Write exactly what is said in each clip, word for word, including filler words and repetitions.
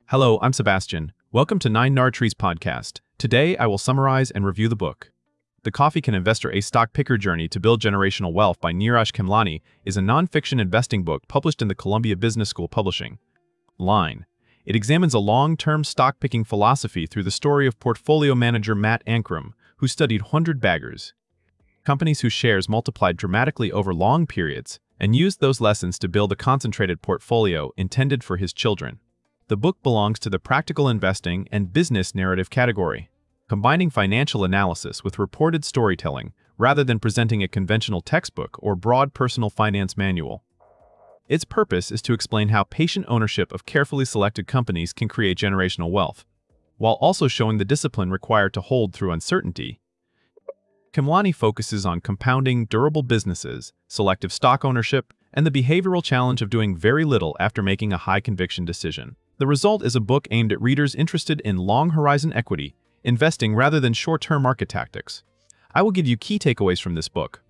Hello, I'm Sebastian. Welcome to Nine Nard Trees podcast. Today, I will summarize and review the book. The Coffee Can Investor: A Stock Picker Journey to Build Generational Wealth by Neeraj Khemlani is a non-fiction investing book published in the Columbia Business School Publishing line. It examines a long-term stock-picking philosophy through the story of portfolio manager Matt Ankrum, who studied one hundred baggers, companies whose shares multiplied dramatically over long periods, and used those lessons to build a concentrated portfolio intended for his children. The book belongs to the practical investing and business narrative category, combining financial analysis with reported storytelling rather than presenting a conventional textbook or broad personal finance manual. Its purpose is to explain how patient ownership of carefully selected companies can create generational wealth, while also showing the discipline required to hold through uncertainty. Khemlani focuses on compounding durable businesses, selective stock ownership, and the behavioral challenge of doing very little after making a high-conviction decision. The result is a book aimed at readers interested in long-horizon equity, investing rather than short-term market tactics. I will give you key takeaways from this book.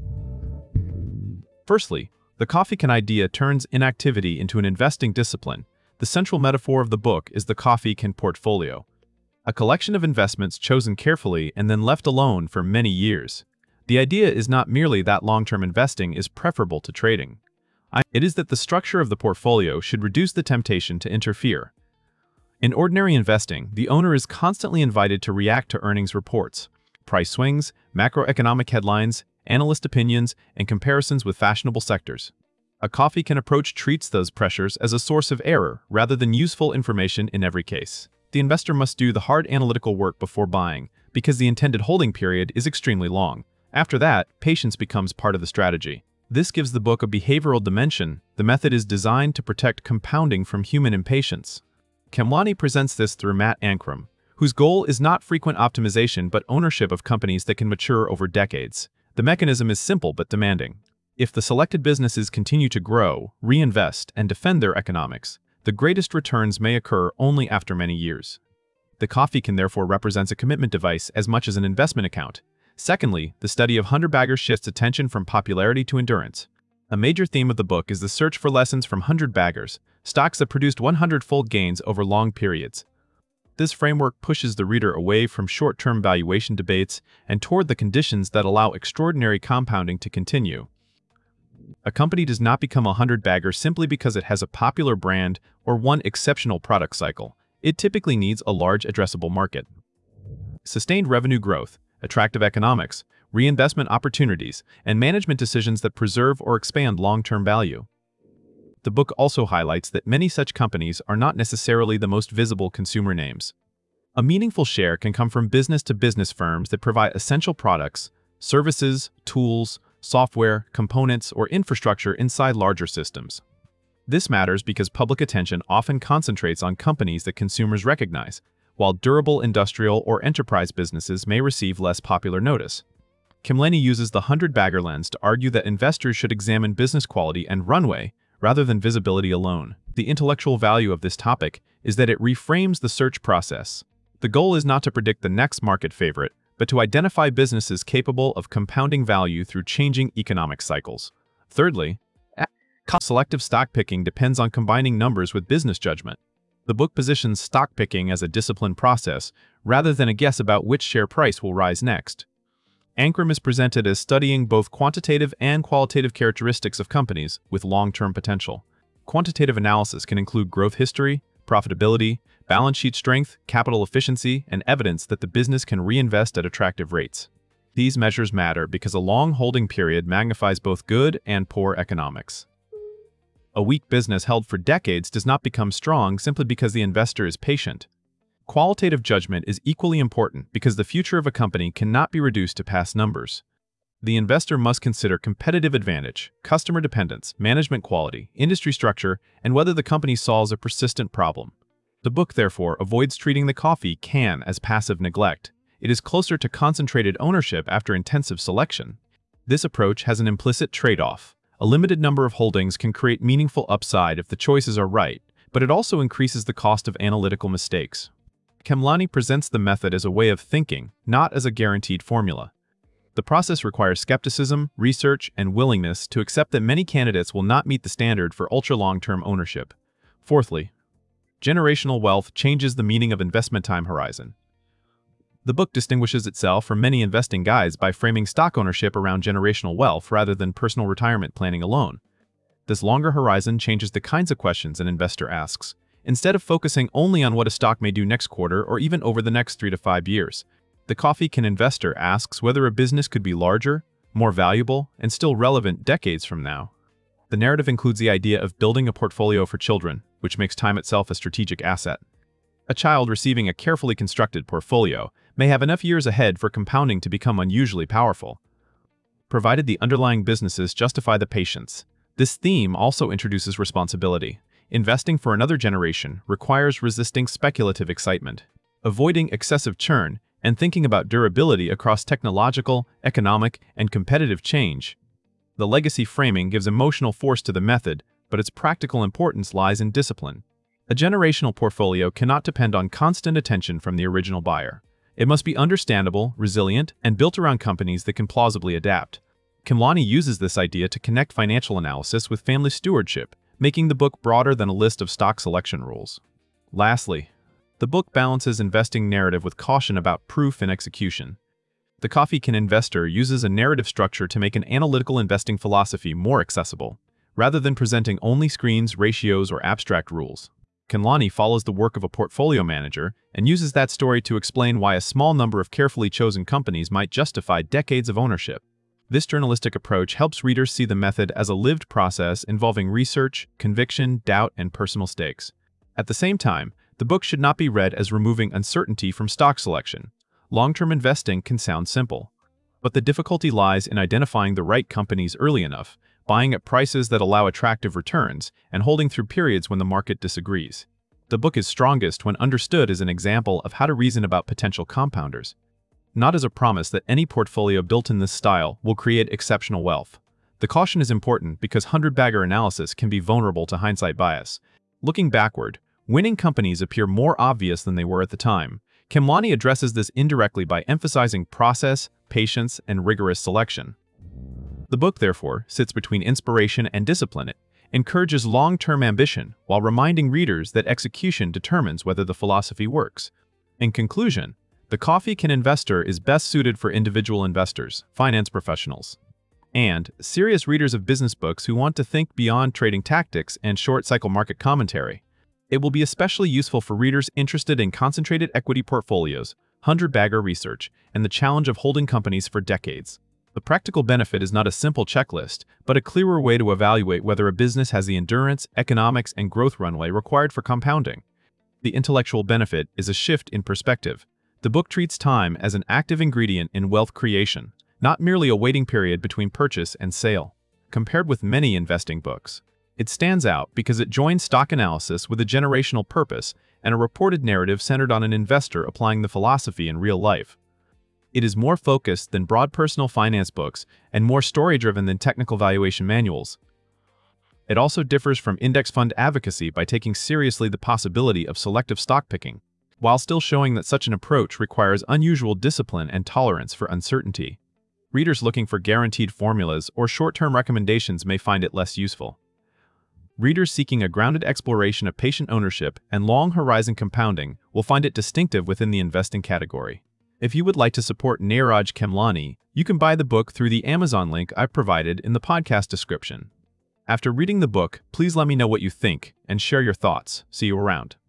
Firstly, the Coffee Can idea turns inactivity into an investing discipline. The central metaphor of the book is the Coffee Can portfolio, a collection of investments chosen carefully and then left alone for many years. The idea is not merely that long-term investing is preferable to trading. It is that the structure of the portfolio should reduce the temptation to interfere. In ordinary investing, the owner is constantly invited to react to earnings reports, price swings, macroeconomic headlines, analyst opinions, and comparisons with fashionable sectors. A Coffee Can approach treats those pressures as a source of error rather than useful information in every case. The investor must do the hard analytical work before buying, because the intended holding period is extremely long. After that, patience becomes part of the strategy. This gives the book a behavioral dimension. The method is designed to protect compounding from human impatience. Khemlani presents this through Matt Ankrum, whose goal is not frequent optimization but ownership of companies that can mature over decades. The mechanism is simple but demanding. If the selected businesses continue to grow, reinvest, and defend their economics, the greatest returns may occur only after many years. The Coffee Can therefore represents a commitment device as much as an investment account. Secondly, the study of one hundred baggers shifts attention from popularity to endurance. A major theme of the book is the search for lessons from one hundred baggers, stocks that produced one hundred-fold gains over long periods. This framework pushes the reader away from short-term valuation debates and toward the conditions that allow extraordinary compounding to continue. A company does not become a one hundred bagger simply because it has a popular brand or one exceptional product cycle. It typically needs a large addressable market, sustained revenue growth, attractive economics, reinvestment opportunities, and management decisions that preserve or expand long-term value. The book also highlights that many such companies are not necessarily the most visible consumer names. A meaningful share can come from business-to-business firms that provide essential products, services, tools, software, components, or infrastructure inside larger systems. This matters because public attention often concentrates on companies that consumers recognize, while durable industrial or enterprise businesses may receive less popular notice. Khemlani uses the one hundred bagger lens to argue that investors should examine business quality and runway rather than visibility alone. The intellectual value of this topic is that it reframes the search process. The goal is not to predict the next market favorite, but to identify businesses capable of compounding value through changing economic cycles. Thirdly, selective stock picking depends on combining numbers with business judgment. The book positions stock picking as a disciplined process rather than a guess about which share price will rise next. Ankrum is presented as studying both quantitative and qualitative characteristics of companies with long-term potential. Quantitative analysis can include growth history, profitability, balance sheet strength, capital efficiency, and evidence that the business can reinvest at attractive rates. These measures matter because a long holding period magnifies both good and poor economics. A weak business held for decades does not become strong simply because the investor is patient. Qualitative judgment is equally important because the future of a company cannot be reduced to past numbers. The investor must consider competitive advantage, customer dependence, management quality, industry structure, and whether the company solves a persistent problem. The book, therefore, avoids treating the Coffee Can as passive neglect. It is closer to concentrated ownership after intensive selection. This approach has an implicit trade-off. A limited number of holdings can create meaningful upside if the choices are right, but it also increases the cost of analytical mistakes. Khemlani presents the method as a way of thinking, not as a guaranteed formula. The process requires skepticism, research, and willingness to accept that many candidates will not meet the standard for ultra-long-term ownership. Fourthly, Generational wealth changes the meaning of investment time horizon. The book distinguishes itself from many investing guides by framing stock ownership around generational wealth rather than personal retirement planning alone. This longer horizon changes the kinds of questions an investor asks. Instead of focusing only on what a stock may do next quarter or even over the next three to five years, The Coffee Can Investor asks whether a business could be larger, more valuable, and still relevant decades from now. The narrative includes the idea of building a portfolio for children, which makes time itself a strategic asset. A child receiving a carefully constructed portfolio may have enough years ahead for compounding to become unusually powerful, provided the underlying businesses justify the patience. This theme also introduces responsibility. Investing for another generation requires resisting speculative excitement, avoiding excessive churn, and thinking about durability across technological, economic, and competitive change. The legacy framing gives emotional force to the method, but its practical importance lies in discipline. A generational portfolio cannot depend on constant attention from the original buyer. It must be understandable, resilient, and built around companies that can plausibly adapt. Khemlani uses this idea to connect financial analysis with family stewardship, making the book broader than a list of stock selection rules. Lastly, the book balances investing narrative with caution about proof and execution. The Coffee Can Investor uses a narrative structure to make an analytical investing philosophy more accessible, rather than presenting only screens, ratios, or abstract rules. Khemlani follows the work of a portfolio manager and uses that story to explain why a small number of carefully chosen companies might justify decades of ownership. This journalistic approach helps readers see the method as a lived process involving research, conviction, doubt, and personal stakes. At the same time, the book should not be read as removing uncertainty from stock selection. Long-term investing can sound simple, but the difficulty lies in identifying the right companies early enough, buying at prices that allow attractive returns, and holding through periods when the market disagrees. The book is strongest when understood as an example of how to reason about potential compounders, not as a promise that any portfolio built in this style will create exceptional wealth. The caution is important because hundred-bagger analysis can be vulnerable to hindsight bias. Looking backward, winning companies appear more obvious than they were at the time. Khemlani addresses this indirectly by emphasizing process, patience, and rigorous selection. The book, therefore, sits between inspiration and discipline. It encourages long-term ambition while reminding readers that execution determines whether the philosophy works. In conclusion, The Coffee Can Investor is best suited for individual investors, finance professionals, and serious readers of business books who want to think beyond trading tactics and short-cycle market commentary. It will be especially useful for readers interested in concentrated equity portfolios, hundred-bagger research, and the challenge of holding companies for decades. The practical benefit is not a simple checklist, but a clearer way to evaluate whether a business has the endurance, economics, and growth runway required for compounding. The intellectual benefit is a shift in perspective. The book treats time as an active ingredient in wealth creation, not merely a waiting period between purchase and sale. Compared with many investing books, it stands out because it joins stock analysis with a generational purpose and a reported narrative centered on an investor applying the philosophy in real life. It is more focused than broad personal finance books and more story-driven than technical valuation manuals. It also differs from index fund advocacy by taking seriously the possibility of selective stock picking, while still showing that such an approach requires unusual discipline and tolerance for uncertainty. Readers looking for guaranteed formulas or short-term recommendations may find it less useful. Readers seeking a grounded exploration of patient ownership and long-horizon compounding will find it distinctive within the investing category. If you would like to support Neeraj Khemlani, you can buy the book through the Amazon link I've provided in the podcast description. After reading the book, please let me know what you think and share your thoughts. See you around.